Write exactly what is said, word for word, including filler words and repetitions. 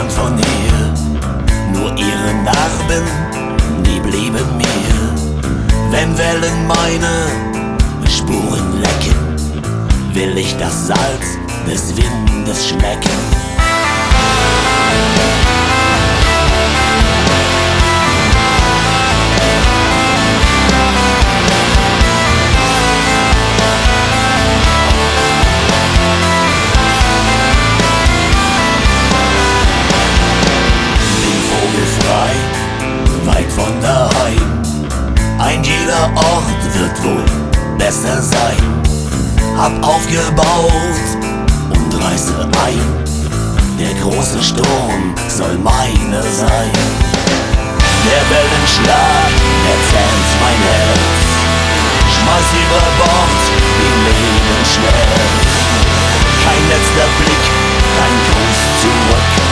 entfernt von hier, nur ihre Narben, die blieben mir. Wenn Wellen meine Spuren lecken, will ich das Salz des Windes schmecken. Weit von daheim, ein jeder Ort wird wohl besser sein. Hab aufgebaut und reiße ein, der große Sturm soll meine sein. Der Wellenschlag erzählt mein Herz, schmeiß über Bord den Lebensschmerz. Kein letzter Blick, kein Gruß zurück,